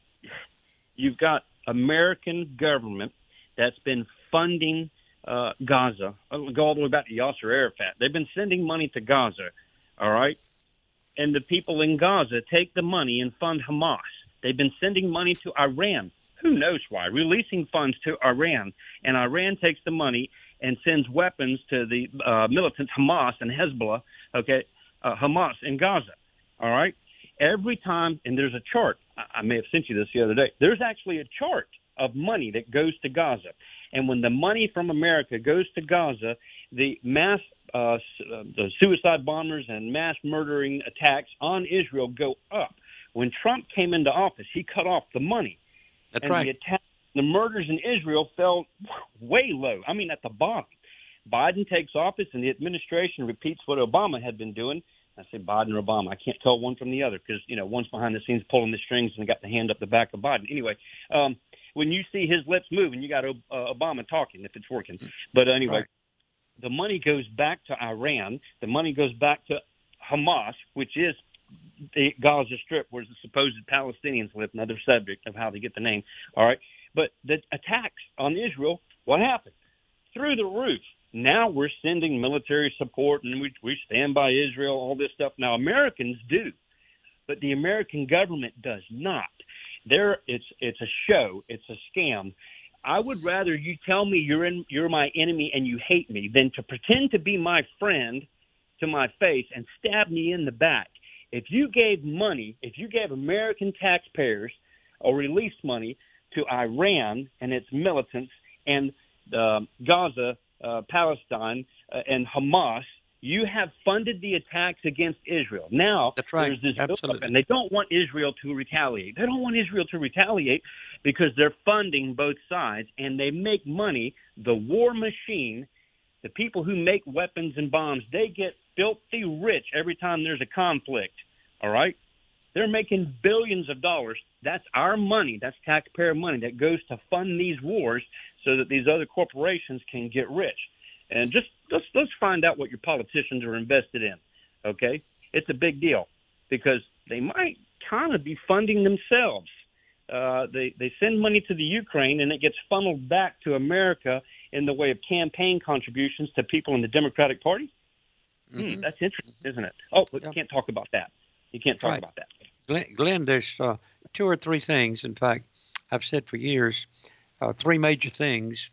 you've got American government that's been funding uh, Gaza. I'll go all the way back to Yasser Arafat. They've been sending money to Gaza, all right? And the people in Gaza take the money and fund Hamas. They've been sending money to Iran. Who knows why? Releasing funds to Iran. And Iran takes the money and sends weapons to the uh, militants Hamas and Hezbollah, okay, uh, Hamas in Gaza, all right? Every time, and there's a chart, I may have sent you this the other day, there's actually a chart of money that goes to Gaza. And when the money from America goes to Gaza, the mass uh, the suicide bombers and mass murdering attacks on Israel go up. When Trump came into office, he cut off the money. That's and right. The, attack, the murders in Israel fell way low. I mean, at the bottom. Biden takes office, and the administration repeats what Obama had been doing. I say Biden or Obama. I can't tell one from the other because, you know, one's behind the scenes pulling the strings and got the hand up the back of Biden. Anyway, um, when you see his lips move and you got uh, Obama talking, if it's working. But anyway, right. The money goes back to Iran. The money goes back to Hamas, which is the Gaza Strip, where the supposed Palestinians live, another subject of how they get the name. All right. But the attacks on Israel, what happened? Through the roof. Now we're sending military support, and we, we stand by Israel, all this stuff. Now, Americans do, but the American government does not. There, it's it's a show. It's a scam. I would rather you tell me you're in, you're my enemy and you hate me than to pretend to be my friend to my face and stab me in the back. If you gave money, if you gave American taxpayers or released money to Iran and its militants and uh, Gaza, Uh, Palestine, uh, and Hamas, you have funded the attacks against Israel. Now, That's right. there's this Absolutely. buildup, and they don't want Israel to retaliate. They don't want Israel to retaliate because they're funding both sides, and they make money. The war machine, the people who make weapons and bombs, they get filthy rich every time there's a conflict, all right? They're making billions of dollars. That's our money. That's taxpayer money that goes to fund these wars so that these other corporations can get rich. And just let's let's find out what your politicians are invested in, okay? It's a big deal because they might kind of be funding themselves. Uh, they, they send money to the Ukraine, and it gets funneled back to America in the way of campaign contributions to people in the Democratic Party. Mm-hmm. Hmm, that's interesting, isn't it? Oh, but yeah. You can't talk about that. You can't talk right. about that. Glenn, Glenn there's uh, two or three things. In fact, I've said for years, uh, three major things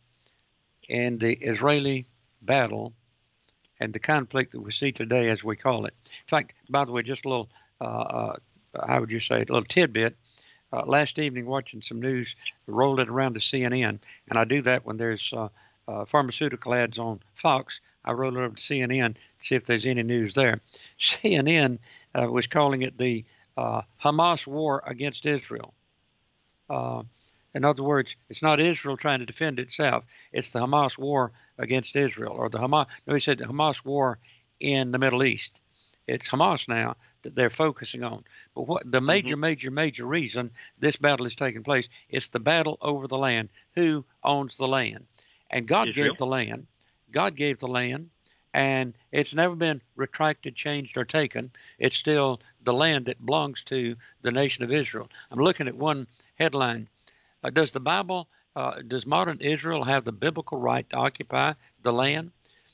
in the Israeli battle and the conflict that we see today, as we call it. In fact, by the way, just a little, uh, uh, how would you say it, a little tidbit. Uh, last evening, watching some news, rolled it around to C N N, and I do that when there's uh, uh, pharmaceutical ads on Fox. I roll it over to C N N to see if there's any news there. C N N uh, was calling it the uh, Hamas war against Israel. Uh, in other words, it's not Israel trying to defend itself. It's the Hamas war against Israel, or the Hamas. No, he said the Hamas war in the Middle East. It's Hamas now that they're focusing on. But what the major, mm-hmm. major, major reason this battle is taking place, it's the battle over the land. Who owns the land? And God Israel. gave the land. God gave the land, and it's never been retracted, changed, or taken. It's still the land that belongs to the nation of Israel. I'm looking at one headline. Uh, does the Bible, uh, does modern Israel have the biblical right to occupy the land?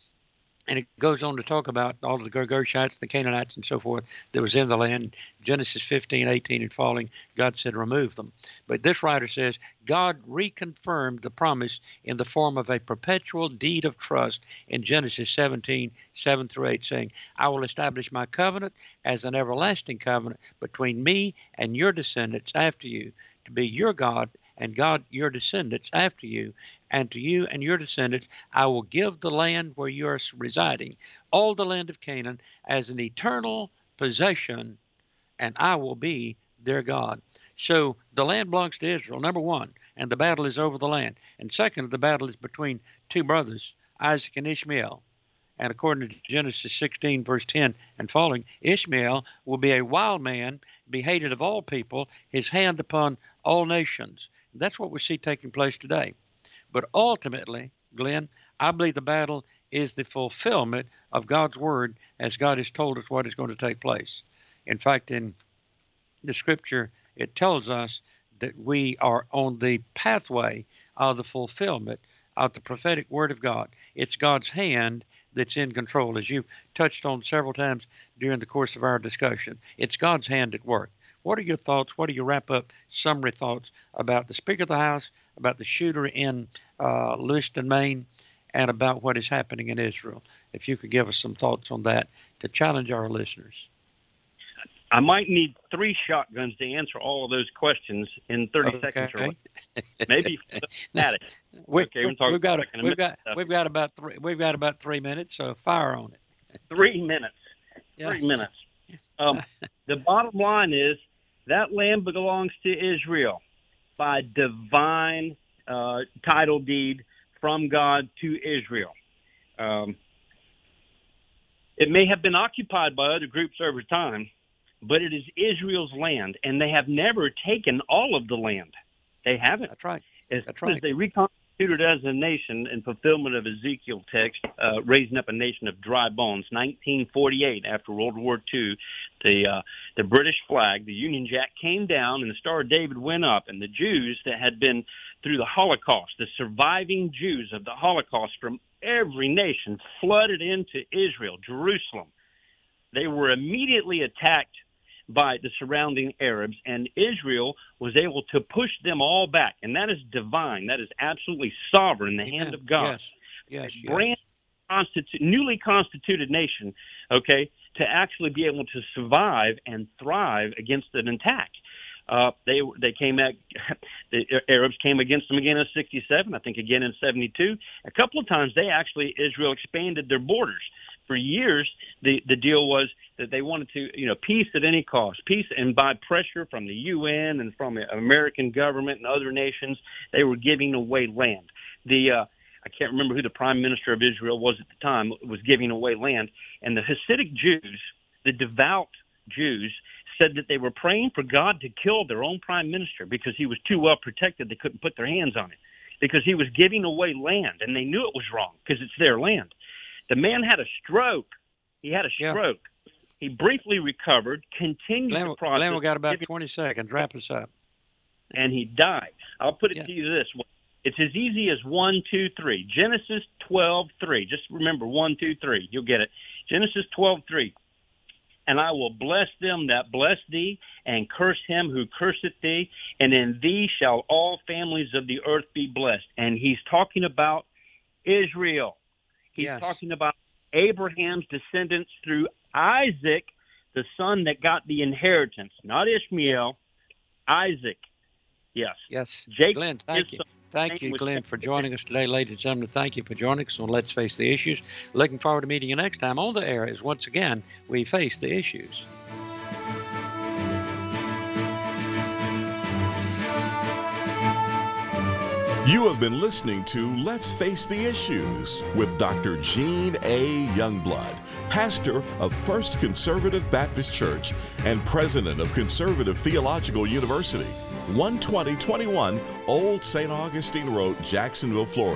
And it goes on to talk about all of the Girgashites, the Canaanites, and so forth that was in the land. Genesis fifteen, eighteen, and following, God said, remove them. But this writer says, God reconfirmed the promise in the form of a perpetual deed of trust in Genesis seventeen, seven through eight, saying, I will establish my covenant as an everlasting covenant between me and your descendants after you, to be your God, and God your descendants after you, and to you and your descendants I will give the land where you are residing, all the land of Canaan, as an eternal possession, and I will be their God. So the land belongs to Israel, number one, and the battle is over the land. And second, the battle is between two brothers, Isaac and Ishmael. And according to Genesis sixteen, verse ten and following, Ishmael will be a wild man, be hated of all people, his hand upon all nations. That's what we see taking place today. But ultimately, Glenn, I believe the battle is the fulfillment of God's word as God has told us what is going to take place. In fact, in the scripture, it tells us that we are on the pathway of the fulfillment of the prophetic word of God. It's God's hand that's in control, as you've touched on several times during the course of our discussion. It's God's hand at work. What are your thoughts? What are your wrap-up summary thoughts about the Speaker of the House, about the shooter in uh, Lewiston, Maine, and about what is happening in Israel? If you could give us some thoughts on that to challenge our listeners. I might need three shotguns to answer all of those questions in thirty okay. seconds or less. Maybe at it. We, okay, we've got a, we've got we've got about three we've got about three minutes, so fire on it. Three minutes. Yeah. Three minutes. Um, the bottom line is that land belongs to Israel by divine uh, title deed from God to Israel. Um, it may have been occupied by other groups over time, but it is Israel's land, and they have never taken all of the land. They haven't. That's right. As That's soon right. as they reconstituted as a nation in fulfillment of Ezekiel text, uh, raising up a nation of dry bones, nineteen forty-eight, after World War Two, the uh, the British flag, the Union Jack, came down, and the Star of David went up, and the Jews that had been through the Holocaust, the surviving Jews of the Holocaust from every nation, flooded into Israel, Jerusalem. They were immediately attacked by the surrounding Arabs, and Israel was able to push them all back. And that is divine. That is absolutely sovereign, the Amen. hand of God. Yes, yes, a brand constitu- newly constituted nation, okay, to actually be able to survive and thrive against an attack. Uh, they they came at the Arabs came against them again in sixty-seven, I think again in seventy-two. A couple of times they actually, Israel expanded their borders. For years, the, the deal was that they wanted to, you know, peace at any cost, peace, and by pressure from the U N and from the American government and other nations, they were giving away land. The uh, I can't remember who the prime minister of Israel was at the time, was giving away land, and the Hasidic Jews, the devout Jews, said that they were praying for God to kill their own prime minister because he was too well protected. They couldn't put their hands on it because he was giving away land, and they knew it was wrong because it's their land. The man had a stroke. He had a stroke. Yeah. He briefly recovered, continued Glenn, the process. Glenn, we got about twenty seconds. Wrap us up. And he died. I'll put it yeah. to you this way. It's as easy as one, two, three. Genesis twelve, three. Just remember one, two, three. You'll get it. Genesis twelve, three. And I will bless them that bless thee, and curse him who curseth thee, and in thee shall all families of the earth be blessed. And he's talking about Israel. He's yes. talking about Abraham's descendants through Isaac, the son that got the inheritance, not Ishmael, Isaac. Yes. Yes. Jacob, Glenn, thank you. Thank you, Glenn, for joining us today, ladies and gentlemen. Thank you for joining us on Let's Face the Issues. Looking forward to meeting you next time on the air as once again we face the issues. You have been listening to Let's Face the Issues with Doctor Gene A. Youngblood, pastor of First Conservative Baptist Church and president of Conservative Theological University, one twenty twenty-one Old Saint Augustine Road, Jacksonville, Florida.